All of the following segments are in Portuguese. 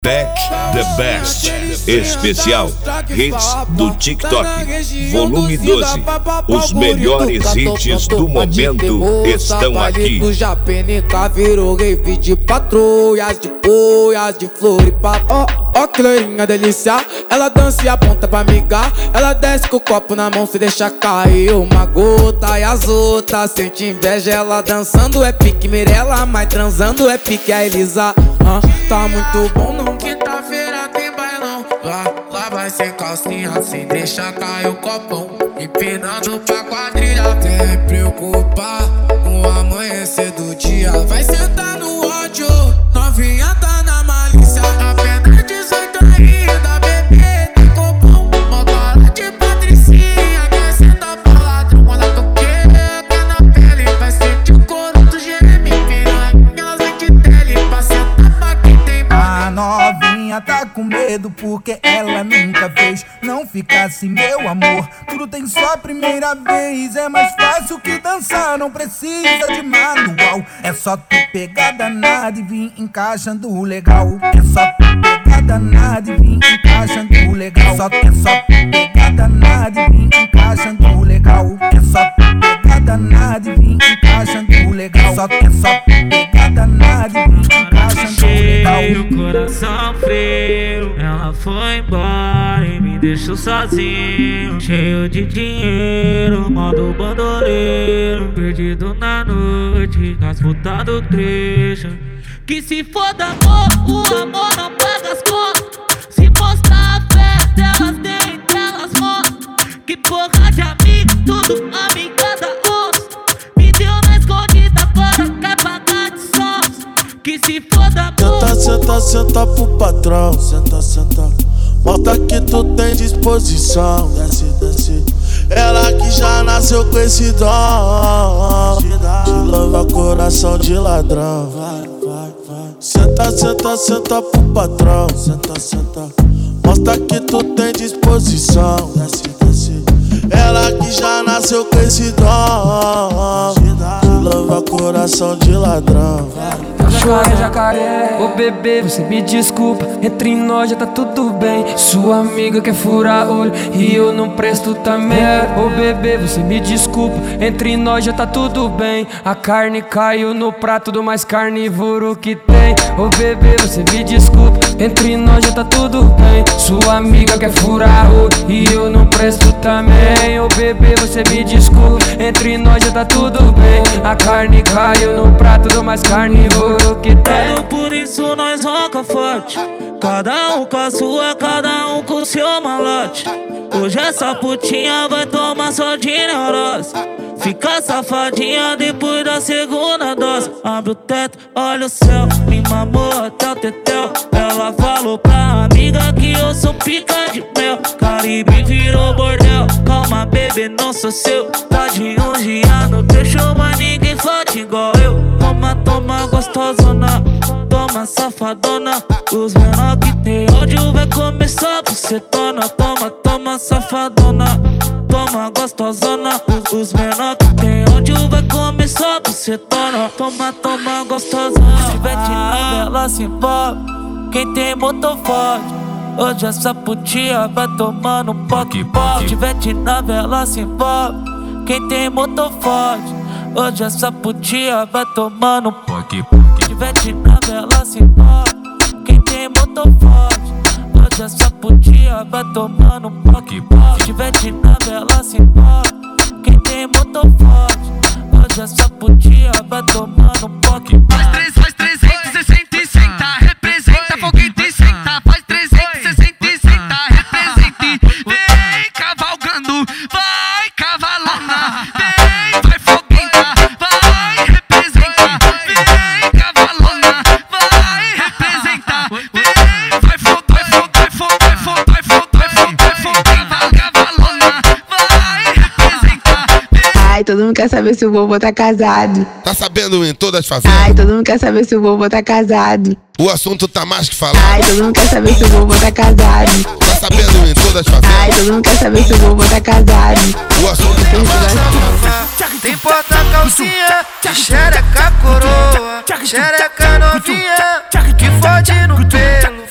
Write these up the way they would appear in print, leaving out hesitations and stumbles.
Back the Best Especial Hits do TikTok Volume 12. Os melhores hits do momento estão aqui. Do Japenica virou rave de patrulhas, de boias, de Floripa. Ó que loirinha delícia, ela dança e aponta pra migar. Ela desce com o copo na mão, se deixa cair uma gota. E as outras sente inveja, ela dançando é pique Mirella, mas transando é pique a Elisa. Tá muito bom não, quinta-feira tem bailão. Lá vai sem calcinha, sem deixar cair o copão. Empinando pra quadrilha, sem preocupar com o amanhecer do dia. Vai sentar no ódio, novinha tá na malícia. Apenas 18 ainda, bebê, tem copão. Motora de patricinha, quer sentar pra ladrão. Ela toqueira, quer na pele, vai sentir o couro do gêmeo. Piranha, elas vem de tele, pra sentar pra quem tem mão. A novinha tá com medo porque ela nunca fez. Não fica assim, meu amor, tudo tem só primeira vez. É mais fácil que dançar, não precisa de manual. É só tu pegar danada e vir encaixando legal. É só tu pegar danada e vir encaixando legal. É só tu pegar danada e vir encaixando legal. É só tu pegar danada e vir encaixando legal. É só tu pegar danada e vir encaixando legal. O coração frio, ela foi embora e me deixou sozinho, cheio de dinheiro, modo bandoleiro, perdido na noite, nas putas do trecho. Que se foda amor, o amor não paga as contas. Se mostrar a fé delas, nem delas mostram. Que porra de amigo, tudo amigada osso. Me deu na escondida, agora quer pagar de sócio. Que se foda amor. Senta pro patrão, senta. Mostra que tu tem disposição. Desce. Ela que já nasceu com esse dom de louvar coração de ladrão. Vai. Senta pro patrão, senta. Mostra que tu tem disposição. Desce. Ela que já nasceu com esse dom de louvar coração de ladrão. Jacaré, ô bebê, você me desculpa. Entre nós já tá tudo bem. Sua amiga quer furar olho e eu não presto também. Ô bebê, você me desculpa. Entre nós já tá tudo bem. A carne caiu no prato do mais carnívoro que tem. Ô bebê, você me desculpa. Entre nós já tá tudo bem. Sua amiga quer furar olho e eu não presto também. Ô bebê, você me desculpa. Entre nós já tá tudo bem. A carne caiu no prato do mais carnívoro que tem. Por isso nós ronca forte, cada um com a sua, cada um com o seu malote. Hoje essa putinha vai tomar só de neurose. Fica safadinha depois da segunda dose. Abre o teto, olha o céu, me mamou até o tetel. Ela falou pra amiga que eu sou pica de mel. Caribe virou bordel, calma bebê, não sou seu. Tá de um dia no teu show, mas ninguém fode igual eu. Toma gostosona, toma safadona. Os menor que tem ódio vai começar bucetona. Toma safadona, toma gostosona. Os menor que tem ódio vai começar bucetona. Toma gostosona. Se vete na vela se envolve, quem tem motor forte. Hoje essa putinha vai tomando um poque. Se vete na vela se envolve, quem tem motor forte. Hoje essa putinha vai tomando um poque. Tivete na vela se envolve, quem tem motor forte. Hoje essa putinha vai tomando um poque. Tivete na vela se envolve, quem tem motor forte. Hoje essa putinha vai tomando um poque. Faz 360, representa foguete e senta. Faz 360, representa e vem cavalgando, vai cavalona. Vai foguenta, vai representar. Vem cavalona, vai representar. Vai cavalona, vai representar. Ai, todo mundo quer saber se o vovô tá casado. Tá sabendo em todas as favelas? Ai, todo mundo quer saber se o vovô tá casado. O assunto tá mais que falado. Ai, todo mundo quer saber se o vovô tá casado. Tá sabendo em todas as favelas? Ai, todo mundo quer saber se o vovô tá casado. O assunto tá mais que falado. Tem porta calcinha, xereca coroa, xereca novinha, que fode no pelo.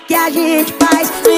que a gente faz.